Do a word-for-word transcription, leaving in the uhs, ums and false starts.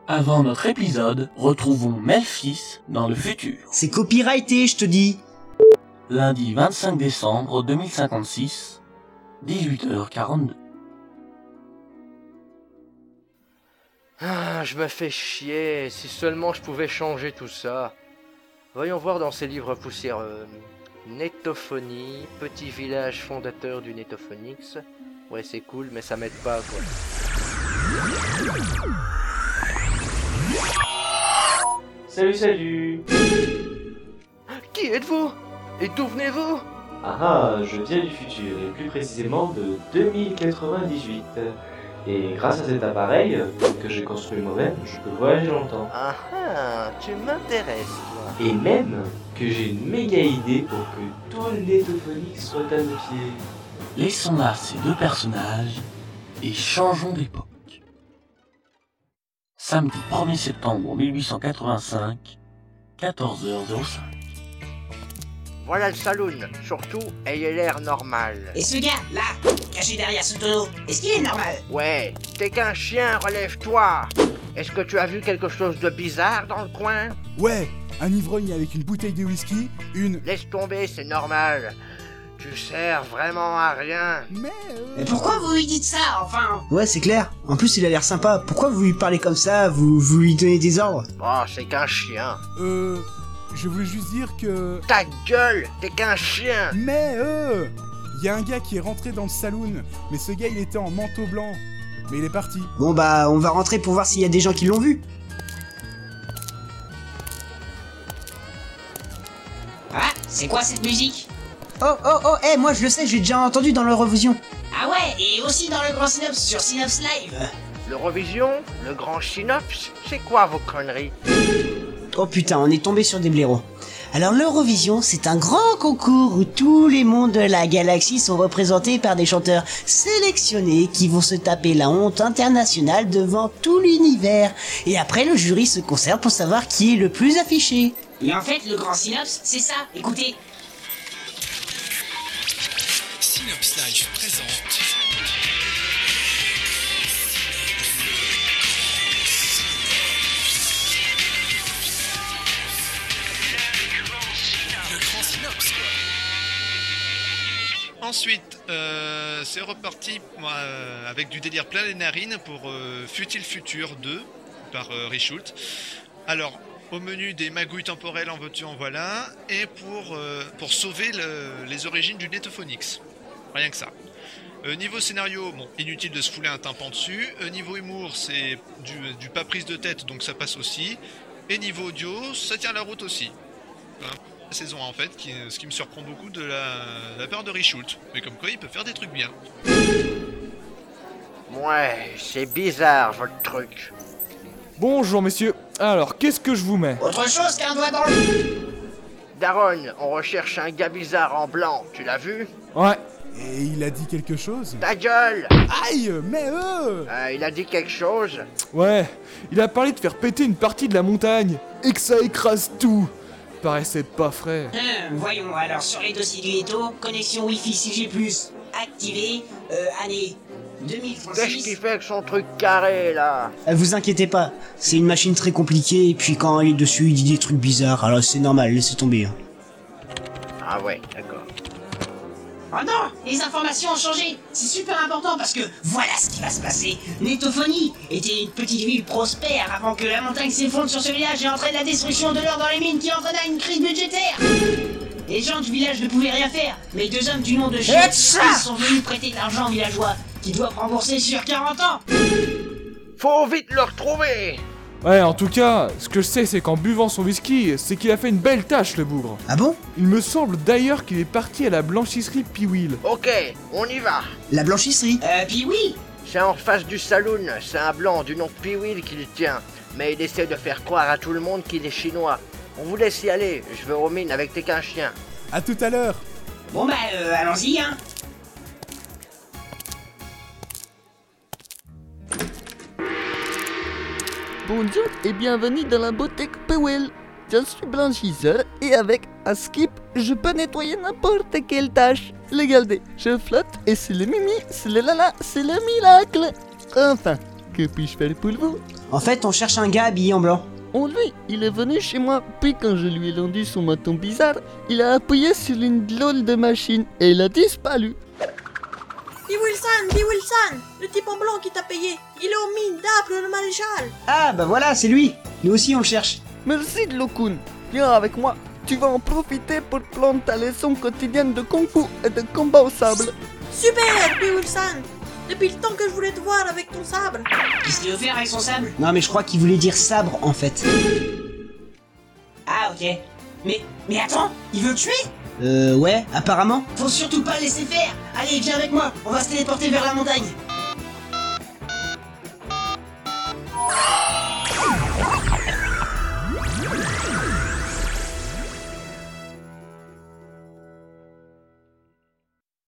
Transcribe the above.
Avant notre épisode, retrouvons Memphis dans le futur. C'est copyrighté, je te dis. Lundi vingt-cinq décembre deux mille cinquante-six, dix-huit heures quarante-deux. Ah, je me fais chier, si seulement je pouvais changer tout ça. Voyons voir dans ces livres poussiéreux. Netophonie, petit village fondateur du Netophonix. Ouais, c'est cool, mais ça m'aide pas, quoi. Salut, salut. Qui êtes-vous? Et d'où venez-vous? Ah ah, je viens du futur, et plus précisément de deux mille quatre-vingt-dix-huit. Et grâce à cet appareil, que j'ai construit moi-même, je peux voyager dans le temps. Ah ah, tu m'intéresses, toi. Et même que j'ai une méga idée pour que tout le Netophonix soit à nos pieds. Laissons là ces deux personnages et changeons d'époque. Samedi premier septembre mille huit cent quatre-vingt-cinq, quatorze heures cinq. Voilà le saloon, surtout, ayez l'air normal. Et ce gars, là, caché derrière ce tonneau, est-ce qu'il est normal? Ouais, t'es qu'un chien, relève-toi. Est-ce que tu as vu quelque chose de bizarre dans le coin? Ouais, un ivrogne avec une bouteille de whisky, une... Laisse tomber, c'est normal. Tu sers vraiment à rien. Mais... Euh... Mais pourquoi vous lui dites ça, enfin? Ouais, c'est clair. En plus, il a l'air sympa. Pourquoi vous lui parlez comme ça? Vous, vous lui donnez des ordres? Oh, c'est qu'un chien. Euh... Je voulais juste dire que... Ta gueule, t'es qu'un chien. Mais euh... Il y a un gars qui est rentré dans le saloon, mais ce gars, il était en manteau blanc. Mais il est parti. Bon bah, on va rentrer pour voir s'il y a des gens qui l'ont vu. Ah, c'est quoi cette musique? Oh, oh, oh, eh, hey, moi je le sais, j'ai déjà entendu dans l'Eurovision. Ah ouais, et aussi dans le Grand Synops sur Synops Live. L'Eurovision, le grand Synops, c'est quoi vos conneries? Oh putain, on est tombé sur des blaireaux. Alors l'Eurovision, c'est un grand concours où tous les mondes de la galaxie sont représentés par des chanteurs sélectionnés qui vont se taper la honte internationale devant tout l'univers. Et après, le jury se concerte pour savoir qui est le plus affiché. Et en fait, le Grand Synops, c'est ça, écoutez. Synops Live présente... Ensuite, euh, c'est reparti moi, euh, avec du délire plein les narines pour euh, Futile Futur deux par euh, Richult. Alors, au menu des magouilles temporelles en veux-tu en voilà, et pour, euh, pour sauver le, les origines du Netophonix. Rien que ça. Euh, niveau scénario, bon, inutile de se fouler un tympan dessus. Euh, niveau humour, c'est du, du pas prise de tête, donc ça passe aussi. Et niveau audio, ça tient la route aussi. Hein. Saison en fait, qui, ce qui me surprend beaucoup de la, la part de Richult. Mais comme quoi, il peut faire des trucs bien. Ouais, c'est bizarre votre truc. Bonjour messieurs, alors qu'est-ce que je vous mets? Autre chose qu'un doigt dans le... Daron, on recherche un gars bizarre en blanc, tu l'as vu? Ouais. Et il a dit quelque chose? Ta gueule! Aïe, mais euh... euh Il a dit quelque chose? Ouais, il a parlé de faire péter une partie de la montagne, et que ça écrase tout. Paraissait pas frais. Hum, voyons, alors sur les dossiers du Neto, connexion Wi-Fi six G plus, activée, euh, année deux mille trente-six. Qu'est-ce qui fait que son truc carré, là? Euh, vous inquiétez pas, c'est une machine très compliquée, et puis quand il est dessus, il dit des trucs bizarres, alors c'est normal, laissez tomber. Hein. Ah ouais, d'accord. Oh non, les informations ont changé. C'est super important parce que voilà ce qui va se passer. Netophonie était une petite ville prospère avant que la montagne s'effondre sur ce village et entraîne la destruction de l'or dans les mines qui entraîna une crise budgétaire. Les gens du village ne pouvaient rien faire, mais deux hommes du nom de Chine sont venus prêter de l'argent aux villageois qui doivent rembourser sur quarante ans. Faut vite le retrouver. Ouais, en tout cas, ce que je sais, c'est qu'en buvant son whisky, c'est qu'il a fait une belle tâche, le bougre. Ah bon? Il me semble d'ailleurs qu'il est parti à la blanchisserie Piwil. Ok, on y va. La blanchisserie? Euh, puis oui. C'est en face du saloon, c'est un blanc du nom de Piwil qui le tient. Mais il essaie de faire croire à tout le monde qu'il est chinois. On vous laisse y aller, je vais aux mines avec t'es qu'un chien. À tout à l'heure. Bon bah, euh, allons-y, hein. Bonjour et bienvenue dans la boutique Piwil. Je suis blanchisseur et avec un skip, je peux nettoyer n'importe quelle tâche. Regardez, je flotte et c'est le mimi, c'est le lala, c'est le miracle. Enfin, que puis-je faire pour vous? En fait, on cherche un gars habillé en blanc. Oh lui, il est venu chez moi, puis quand je lui ai rendu son bâton bizarre, il a appuyé sur une drôle de machine et il a disparu. Dis Wilson, dis Wilson, le type en blanc qui t'a payé, il est aux mines d'Arbre le maréchal. Ah bah voilà, c'est lui. Nous aussi on le cherche. Merci Lokun, viens avec moi. Tu vas en profiter pour prendre ta leçon quotidienne de kung fu et de combat au sable. Super, dis Wilson. Depuis le temps que je voulais te voir avec ton sabre. Qu'est-ce qu'il veut faire avec son sable? Non mais je crois qu'il voulait dire sabre en fait. Ah, ok. Mais, mais attends, il veut le tuer? Euh ouais, apparemment. Faut surtout pas le laisser faire. Allez, viens avec moi, on va se téléporter vers la montagne.